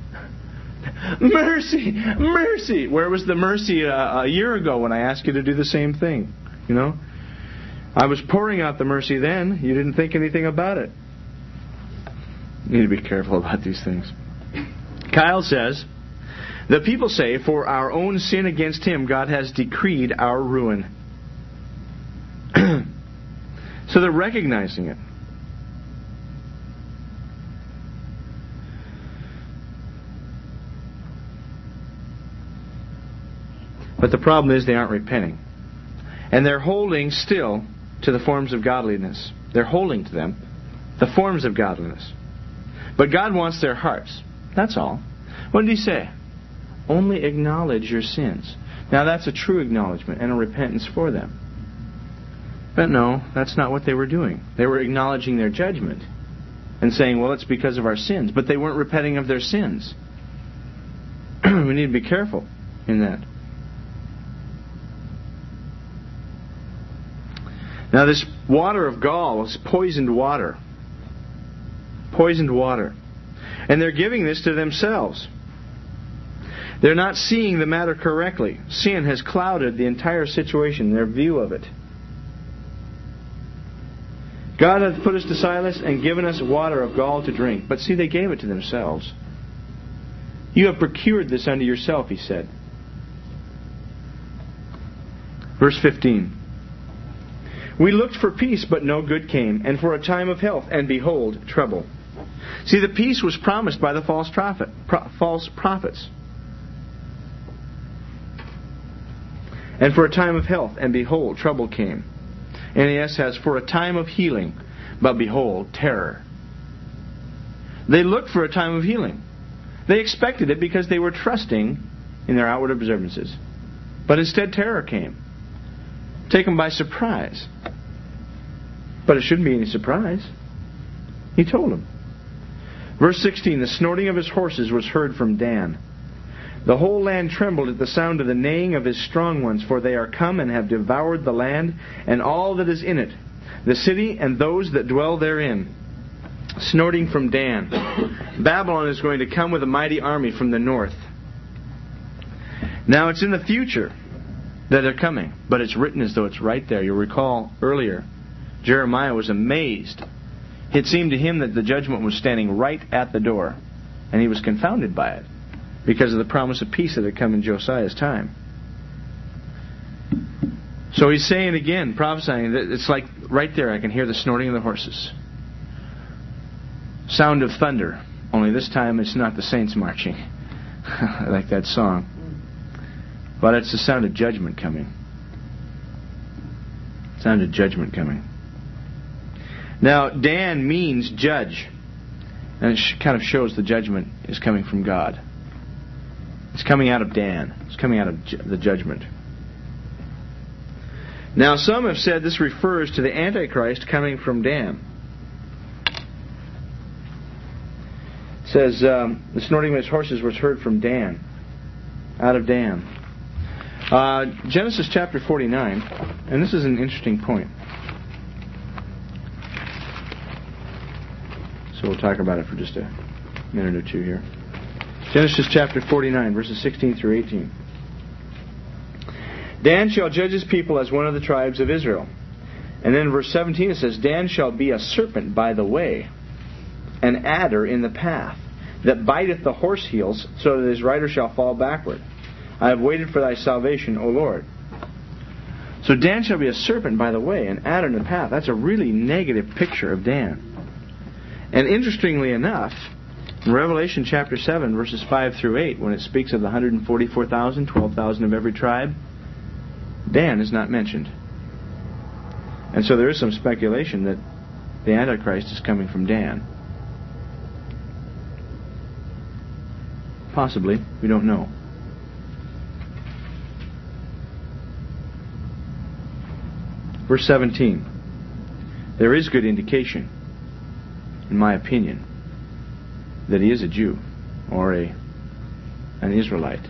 Mercy! Mercy! Where was the mercy uh, a year ago when I asked you to do the same thing? You know? I was pouring out the mercy then. You didn't think anything about it. You need to be careful about these things. Kyle says, the people say, for our own sin against Him, God has decreed our ruin. So they're recognizing it. But the problem is they aren't repenting. And they're holding still to the forms of godliness. They're holding to them, the forms of godliness. But God wants their hearts. That's all. What did He say? Only acknowledge your sins. Now that's a true acknowledgement and a repentance for them. But no, that's not what they were doing. They were acknowledging their judgment and saying, well, it's because of our sins. But they weren't repenting of their sins. We need to be careful in that. Now this water of gall is poisoned water. Poisoned water. And they're giving this to themselves. They're not seeing the matter correctly. Sin has clouded the entire situation, their view of it. God hath put us to silence and given us water of gall to drink. But see, they gave it to themselves. You have procured this unto yourself, He said. Verse fifteen. We looked for peace, but no good came, and for a time of health, and behold, trouble. See, the peace was promised by the false prophet, pro- false prophets. And for a time of health, and behold, trouble came. N A S has, for a time of healing, but behold, terror. They looked for a time of healing. They expected it because they were trusting in their outward observances. But instead, terror came. Take them by surprise. But it shouldn't be any surprise. He told them. Verse sixteen, the snorting of his horses was heard from Dan. The whole land trembled at the sound of the neighing of his strong ones, for they are come and have devoured the land and all that is in it, the city and those that dwell therein. Snorting from Dan. Babylon is going to come with a mighty army from the north. Now it's in the future that they're coming, but it's written as though it's right there. You'll recall earlier, Jeremiah was amazed. It seemed to him that the judgment was standing right at the door, and he was confounded by it because of the promise of peace that had come in Josiah's time. So he's saying again, prophesying, that it's like right there I can hear the snorting of the horses. Sound of thunder, only this time it's not the saints marching. I like that song. But it's the sound of judgment coming. Sound of judgment coming. Now, Dan means judge. And it kind of shows the judgment is coming from God. It's coming out of Dan. It's coming out of ju- the judgment. Now, some have said this refers to the Antichrist coming from Dan. It says, um, the snorting of his horses was heard from Dan. Out of Dan. Uh, Genesis chapter forty-nine. And this is an interesting point. So we'll talk about it for just a minute or two here. Genesis chapter forty-nine, verses sixteen through eighteen. Dan shall judge his people as one of the tribes of Israel. And then in verse seventeen it says, Dan shall be a serpent by the way, an adder in the path, that biteth the horse heels, so that his rider shall fall backward. I have waited for thy salvation, O Lord. So Dan shall be a serpent by the way, an adder in the path. That's a really negative picture of Dan. And interestingly enough, in Revelation chapter seven, verses five through eight, when it speaks of the one hundred forty-four thousand, twelve thousand of every tribe, Dan is not mentioned. And so there is some speculation that the Antichrist is coming from Dan. Possibly. We don't know. Verse seventeen. There is good indication, in my opinion, that he is a Jew or a an Israelite.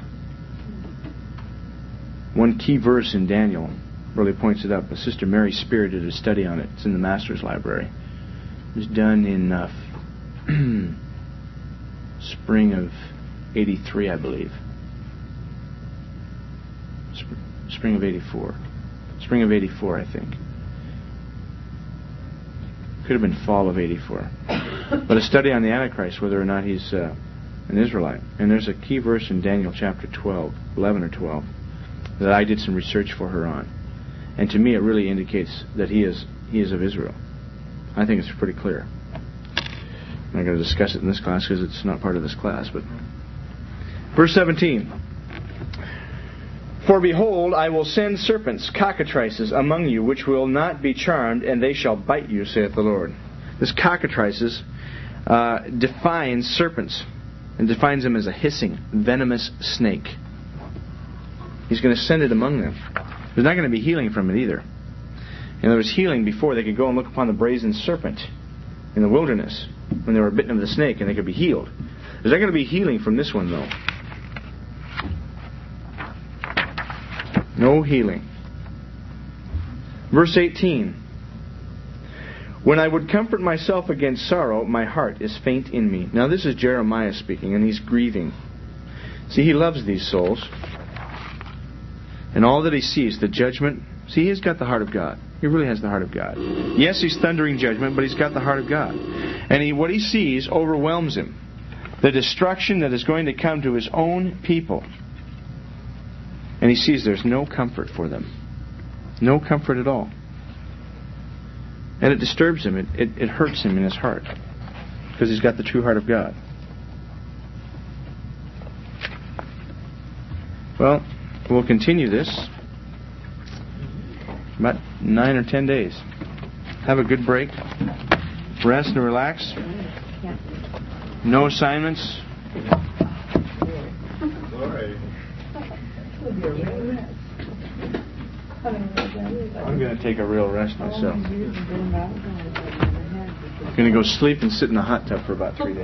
One key verse in Daniel really points it up. Sister Mary Spear did a study on it. It's in the Master's Library. It was done in uh, spring of eighty-three, I believe. Sp- spring of eighty-four. Spring of eighty-four, I think. Could have been fall of eighty-four. But a study on the Antichrist, whether or not he's uh, an Israelite. And there's a key verse in Daniel chapter twelve, eleven or twelve, that I did some research for her on. And to me it really indicates that he is he is of Israel. I think it's pretty clear. I'm not going to discuss it in this class because it's not part of this class. But verse seventeen. For behold, I will send serpents, cockatrices, among you, which will not be charmed, and they shall bite you, saith the Lord. This cockatrices uh, defines serpents, and defines them as a hissing, venomous snake. He's going to send it among them. There's not going to be healing from it either. And there was healing before. They could go and look upon the brazen serpent in the wilderness when they were bitten of the snake, and they could be healed. There's not going to be healing from this one, though. No healing. Verse eighteen. When I would comfort myself against sorrow, my heart is faint in me. Now this is Jeremiah speaking, and he's grieving. See, he loves these souls. And all that he sees, the judgment. See, he's got the heart of God. He really has the heart of God. Yes, he's thundering judgment, but he's got the heart of God. And he, what he sees overwhelms him. The destruction that is going to come to his own people. And he sees there's no comfort for them. No comfort at all. And it disturbs him. It, it, it hurts him in his heart. Because he's got the true heart of God. Well, we'll continue this about nine or ten days. Have a good break. Rest and relax. No assignments. I'm going to take a real rest myself. I'm going to go sleep and sit in the hot tub for about three days.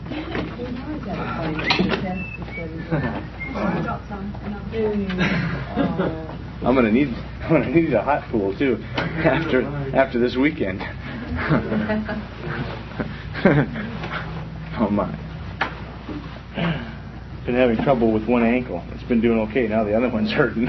I'm going to need I'm going to need a hot pool too after after this weekend. Oh my. Been having trouble with one ankle. It's been doing okay. Now the other one's hurting.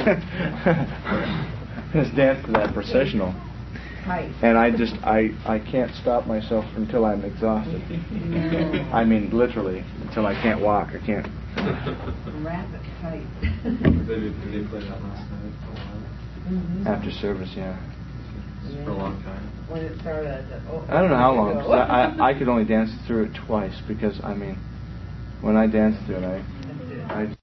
Just dance to that processional. And I just, I, I can't stop myself until I'm exhausted. I mean, literally, until I can't walk. I can't. Wrap it tight. Did they play that last night for a while? Mm-hmm. After service, yeah. For a long time. When it started, I said, oh. I don't know how long. 'Cause I, I, I could only dance through it twice because, I mean, when I danced through it, I, I